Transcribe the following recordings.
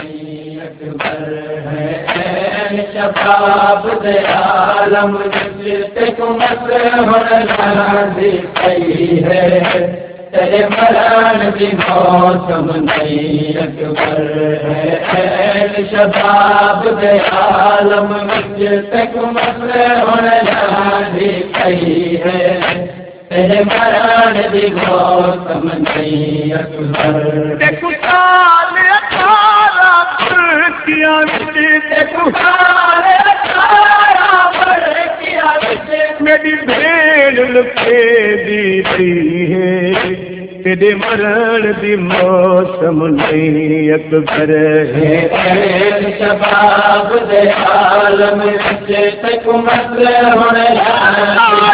नहीं अकबर है शबाब दे आलम जिते कुमत होना दी सही है तेरे मरण की मौसम नहीं अकबर है शबाब दे आलम जिते कुमत होना दी सही है तेरे मरण की मौसम नहीं अकबर मेरी भेड़ लुके दी है तेरे मरण दी मौसम नहीं अकबर है शबाब दे आलम जिते कुमत होना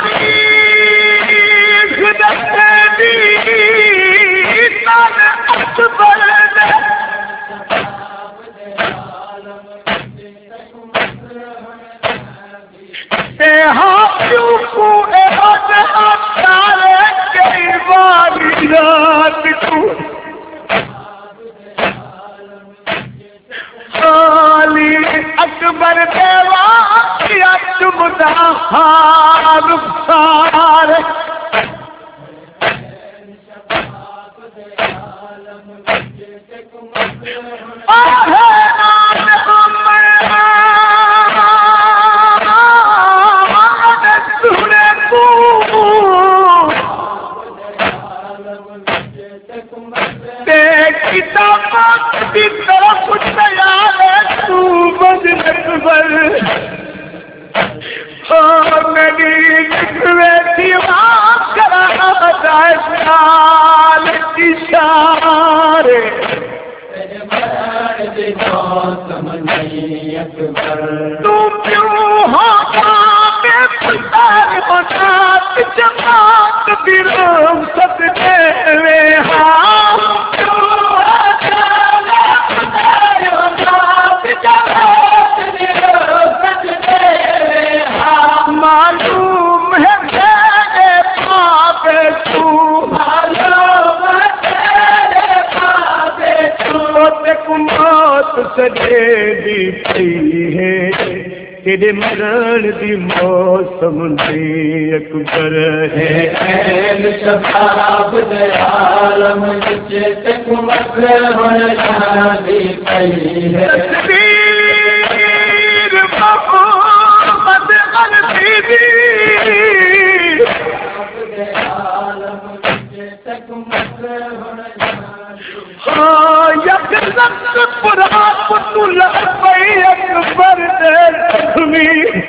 अकबर देवा चुमदा रुखसार की तरफ तैयार तू बद अकबर मेरी बैठी करा इशारे तू क्यों हो जमात दिलों सब देवे मालूम है मेरे पापे तू मौत सजे दी पई है तेरे मरण दी मौसम नहीं अकबर है शबाब दे आलम जिते कुमत होना दी पई है अकबर दे जख्मी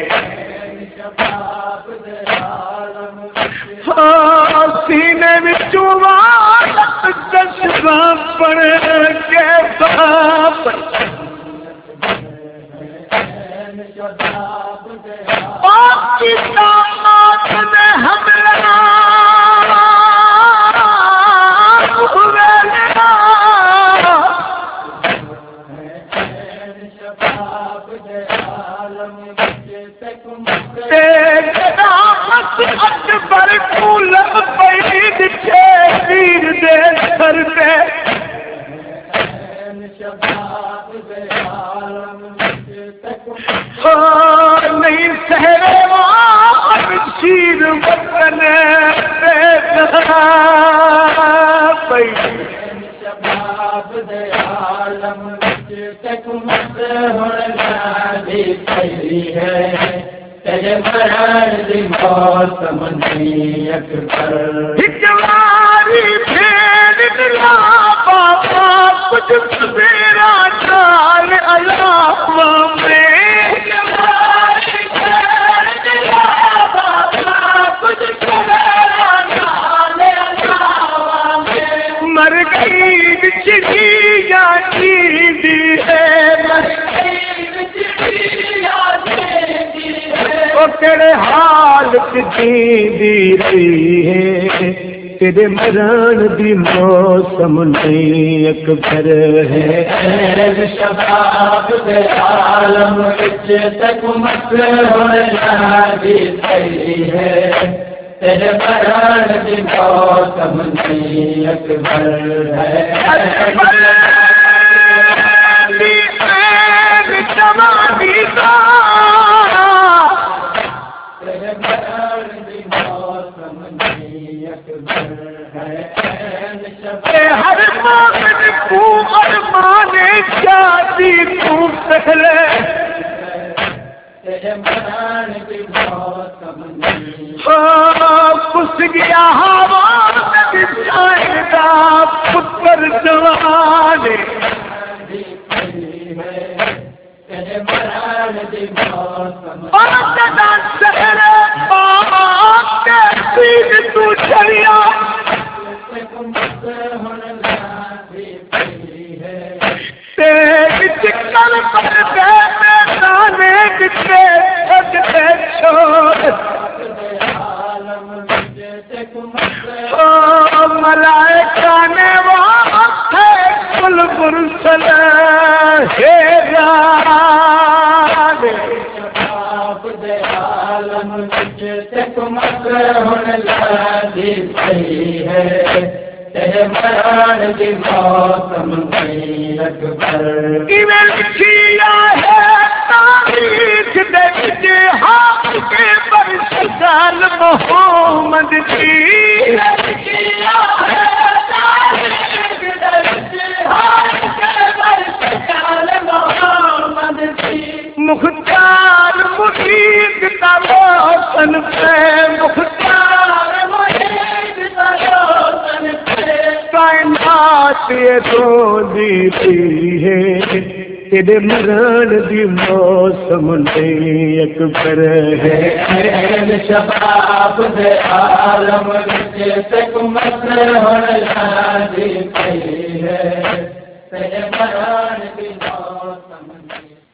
सीने में चुवा जज्बा पड़ के बाप अकबर फूल पैद छे वीर दे सर पे नहीं सहरे शीर वतन शबाब दे आलम जिते कुमत होना दी सही है तेरे मरण की मौसम नहीं अकबर बाबा कुछ मेरा चाल अलावा में मर गई चिड़िया दी है तेरे हाल दी रही है तेरे मरण दी मौसम नहीं अकबर है शबाब दे आलम जिते कुमत होना दी सही है तेरे मरण की मौसम नहीं अकबर है तेरे मरण की मौसम नहीं पुस गया हवा बिछाएगा पुत्र जवान तेरे मरण की मौसम तू चलिया तेज चिकन पर दाने कितने छटते छोड़ मलाइका ने वाथे कुल गुरसल तेरे मरण की मौसम नहीं अकबर किया है तारीख देखिए हाथ के बरसाल मोहम्मद की किया है तारीख देखिए हाथ के बरसाल मोहम्मद की मुख्तार मुरीद का रोशन पे मुख्तार मुरीद का रोशन पे कायनात ये तो दीती है तेरे मरण दी मौसम नहीं अकबर है शबाब दे आलम विच तक मत होने लादी पई है तेरे मरण दी मौसम नहीं